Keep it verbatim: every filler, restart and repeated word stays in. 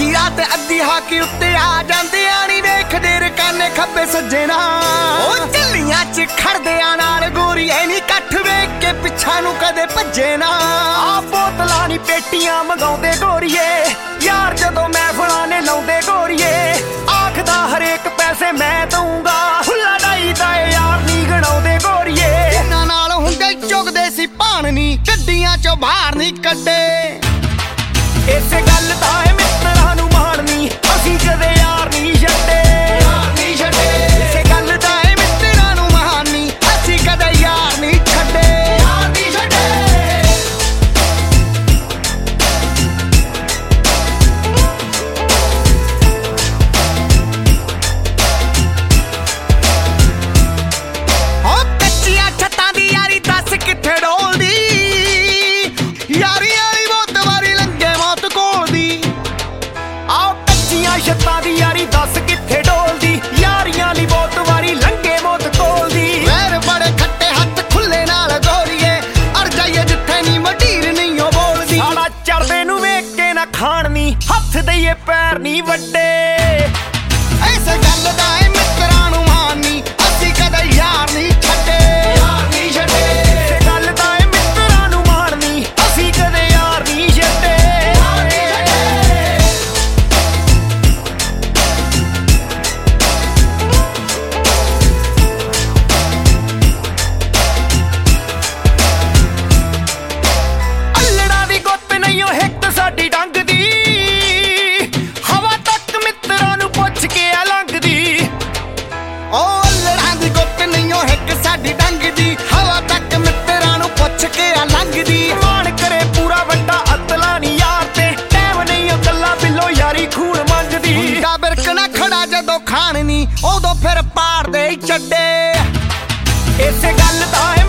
ਅੱਧੀ ਰਾਤ ਅੱਧੀ ਹਾਕੀ ਉੱਤੇ ਆ ਜਾਂਦੇ ਆ ਨੀ ਵੇਖਦੇ ਰਕਾਨੇ ਖੱਬੇ ਸੱਜੇ ਨਾ ਉਹ ਚੱਲੀਆਂ ਚ ਖੜਦਿਆਂ ਨਾਲ ਗੋਰੀਏ ਨੀ ਇਕੱਠ ਵੇਖ ਕੇ ਪਿੱਛਾ ਨੂੰ ਕਦੇ ਭੱਜੇ ਨਾ ਆ ਬੋਤਲਾਂ ਨੀ ਪੇਟੀਆਂ ਮੰਗਾਉਂਦੇ ਗੋਰੀਏ ਯਾਰ ਜਦੋਂ ਮਹਿਫਲਾਂ ਨੇ ਲਾਉਂਦੇ ਗੋਰੀਏ ਆਖਦਾ ਹਰੇਕ ਪੈਸੇ ਮੈਂ ਦਊਂਗਾ ਹੁੱਲਾ ਡਾਈ ਦਾ ਯਾਰ ਨੀ ਗਣਾਉਂਦੇ ਗੋਰੀਏ ਇਹਨਾਂ ਨਾਲ ਹੁੰਦੇ ਚੁਗਦੇ ਸੀ ਭਾਣ ਨੀ ਗੱਡੀਆਂ ਚੋਂ ਬਾਹਰ ਨੀ ਕੱਢੇ ਇਸੇ ਗੱਲ ਦਾ ਏ ਮਿੱਤਰਾਂ ਨੂੰ ਮਾਣਨੀ ਅਸੀਂ ਕਦੇ ਯਾਰ ਨੀ ਛੱਡੇ ਯਾਰ ਨੀ ਛੱਡੇ ਇਸੇ ਗੱਲ ਦਾ ਏ ਮਿੱਤਰਾਂ ਨੂੰ ਮਾਣਨੀ ਅਸੀਂ ਕਦੇ ਯਾਰ ਨੀ ਛੱਡੇ ਯਾਰ ਨੀ ਛੱਡੇ ਹੋ ਕੱਚੀਆਂ ਛੱਤਾਂ ਦੀ ਯਾਰੀ ਦੱਸ ਕਿੱਥੇ ਡੋਲਦੀ ਯਾਰੀ ਛੱਤਾਂ ਦੀ ਯਾਰੀ ਦੱਸ ਕਿੱਥੇ ਡੋਲਦੀ ਯਾਰੀਆਂ ਲਈ ਬਹੁਤ ਵਾਰੀ ਲੰਘੇ ਮੌਤ ਕੋਲਦੀ ਵੈਰ ਬੜੇ ਖੱਟੇ ਹੱਥ ਖੁੱਲੇ ਨਾਲ ਗੋਰੀਏ ਅੜ ਜਾਈਏ ਜਿੱਥੇ ਨੀ ਮਢੀਰ ਨਹੀਂ ਉਹ ਬੋਲਦੀ ਸਾਲਾ ਚੜਦੇ ਨੂੰ ਵੇਖ ਕੇ ਨਾ ਖਾਣਨੀ ਹੱਥ ਦਈਏ ਪੈਰ ਨਹੀਂ ਵੱਡੇ ਐਸੇ ਗੱਲ ਦਾ ਏ ਮਿੱਤਰਾਂ ਨੂੰ ਮਾਨਨੀ ਅਸੀਂ ਕਦੇ ਯਾਰ ਨਹੀਂ ਛੱਡੇ ਯਾਰ ਨਹੀਂ ਛੱਡੇ ਐਸੇ ਗੱਲ ਦਾ ਏ ਮਿੱਤਰਾਂ ਨੂੰ ਮਾਨਨੀ ਅਸੀਂ ਕਦੇ ਯਾਰ ਨਹੀਂ ਛੱਡੇ ਸਾਡੀ ਡੰਗ ਦੀ ਹਵਾ ਤੱਕ ਮਿੱਤਰਾਂ ਨੂੰ ਪੁੱਛ ਕੇ ਆ ਲੰਘਦੀ ਓ ਅੱਲੜਾਂ ਦੀ ਗੁੱਤ ਨਹੀਂ ਓ ਹਿੱਕ ਸਾਡੀ ਡੰਗ ਦੀ ਹਵਾ ਤੱਕ ਮਿੱਤਰਾਂ ਨੂੰ ਪੁੱਛ ਕੇ ਆ ਲੰਘਦੀ ਮਾਣ ਕਰੇ ਪੂਰਾ ਵੱਡਾ ਅਤਲਾ ਨੀ ਯਾਰ ਤੇ ਟਾਈਮ ਨਹੀਂ ਓ ਗੱਲਾਂ ਬਿੱਲੋ ਯਾਰੀ ਖੂਨ ਮੰਗਦੀ ਮੁੰਡਾ ਬਿਰਕਣਾ ਖੜਾ ਜਦੋਂ ਖਾਣ ਨੀ ਉਦੋਂ ਫਿਰ ਪਾੜ ਦੇ ਚੱਡੇ ਇਸੇ ਗੱਲ ਦਾ